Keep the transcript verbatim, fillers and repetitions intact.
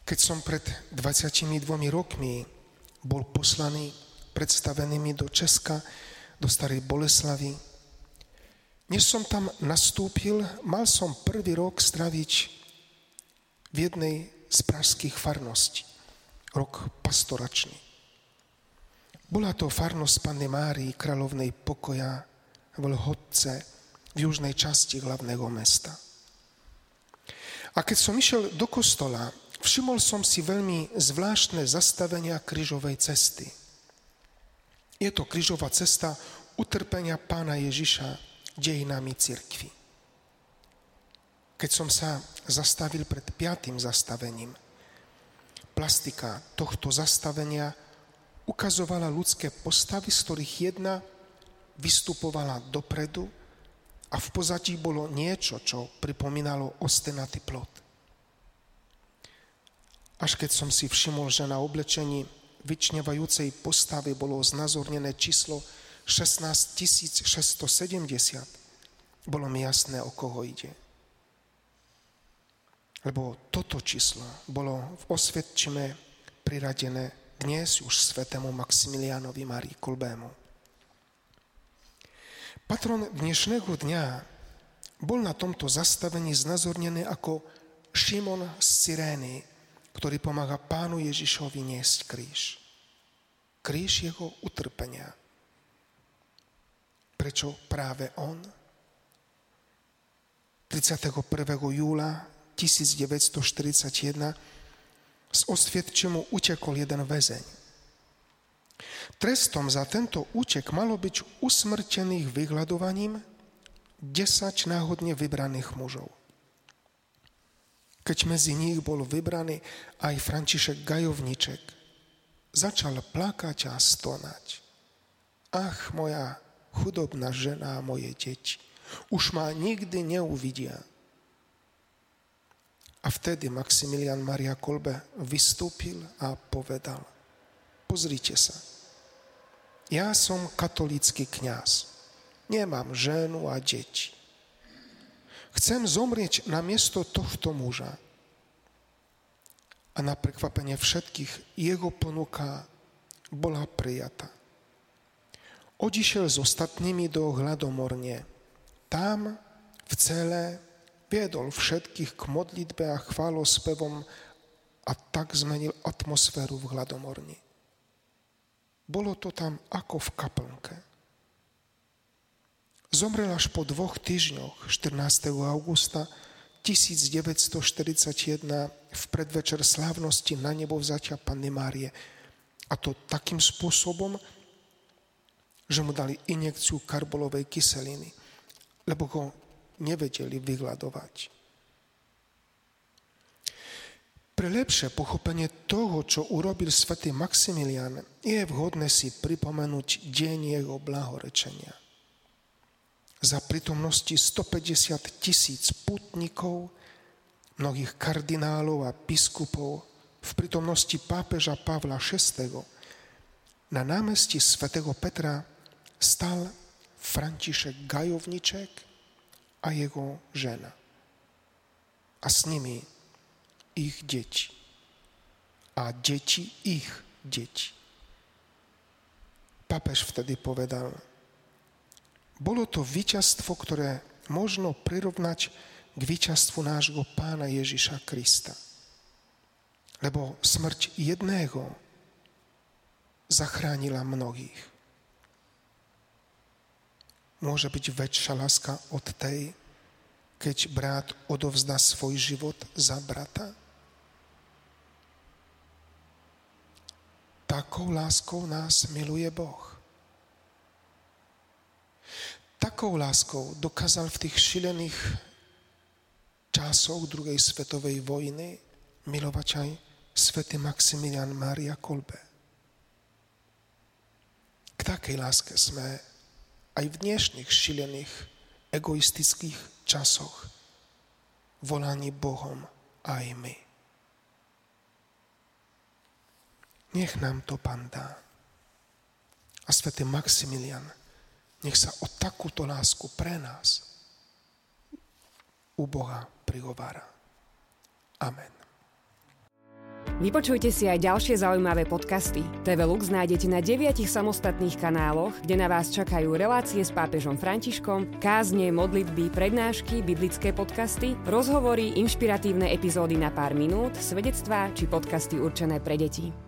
Keď som pred dvadsiatimi dvomi rokmi bol poslaný predstavenými do Česka, do Starej Boleslavy, než som tam nastúpil, mal som prvý rok straviť v jednej z pražských farností. Rok pastoračný. Bola to farnosť Panny Márii, kráľovnej pokoja v Lhotce, v južnej časti hlavného mesta. A keď som išiel do kostola, všimol som si veľmi zvláštne zastavenia krížovej cesty. Je to krížová cesta utrpenia Pána Ježiša dejinami cirkvi. Keď som sa zastavil pred piatým zastavením, plastika tohto zastavenia ukazovala ľudské postavy, z ktorých jedna vystupovala dopredu a v pozadí bolo niečo, čo pripomínalo ostenatý plot. Až keď som si všimol, že na oblečení vyčnevajúcej postavy bolo znázornené číslo šestnásťtisícšesťstosedemdesiat, bolo mi jasné, o koho ide. Lebo toto číslo bolo v osvedčime priradené dnes už svätému Maximiliánovi Márii Kolbému. Patron dnešného dňa bol na tomto zastavení znázornený ako Šimon z Cyrény, ktorý pomáha Pánu Ježišovi niesť kríž. Kríž jeho utrpenia. Prečo práve on? tridsiateho prvého júla tisícdeväťstoštyridsaťjeden z Osvietčimu utekol jeden väzeň. Trestom za tento útek malo byť usmrtených vyhľadovaním desať náhodne vybraných mužov. Keď medzi nich bol vybraný aj František Gajovniček, začal plakať a stonať. Ach, moja chudobná žena a moje deti, už ma nikdy neuvidia. A vtedy Maximilián Mária Kolbe vystúpil a povedal: pozrite sa, ja som katolícky kňaz, nemám ženu a deti. Chcem zomrieť na miesto tohto muža. A na prekvapenie všetkých jeho ponuka bola prijatá. Odišiel s ostatnými do Hladomorne. Tam v celé viedol všetkých k modlitbe a chválospevom a tak zmenil atmosféru v Hladomorni. Bolo to tam ako v kaplnke. Zomrel až po dvoch týždňoch, štrnásteho augusta tisícdeväťstoštyridsaťjeden, v predvečer slávnosti na nebo vzatia Panny Márie. A to takým spôsobom, že mu dali injekciu karbolovej kyseliny, lebo ho nevedeli vyhľadovať. Pre lepšie pochopenie toho, čo urobil svätý Maximilián, je vhodné si pripomenúť deň jeho blahorečenia. Za prítomnosti stopäťdesiat tisíc pútnikov, mnohých kardinálov a biskupov, v prítomnosti pápeža Pavla šiesteho na námestí svätého Petra stal František Gajovniček a jeho žena. A s nimi ich deti. A deti ich deti. Pápež vtedy povedal: bolo to víťazstvo, ktoré možno prirovnať k víťazstvu nášho Pána Ježiša Krista. Lebo smrť jedného zachránila mnohých. Môže byť väčšia láska od tej, keď brat odovzdá svoj život za brata? Takou láskou nás miluje Boh. Takou láskou dokázal v tých šilených časoch druhej svetovej vojny milovať aj svätý Maximilián Mária Kolbe. K takej láske sme aj v dnešných šilených egoistických časoch volaní Bohom aj my. Nech nám to Pán dá. A svätý Maximilián nech sa o takúto lásku pre nás u Boha prihovára. Amen. Vypočujte si aj ďalšie zaujímavé podcasty. té vé Lux nájdete na deviatich samostatných kanáloch, kde na vás čakajú relácie s pápežom Františkom, kázne, modlitby, prednášky, biblické podcasty, rozhovory, inšpiratívne epizódy na pár minút, svedectvá či podcasty určené pre deti.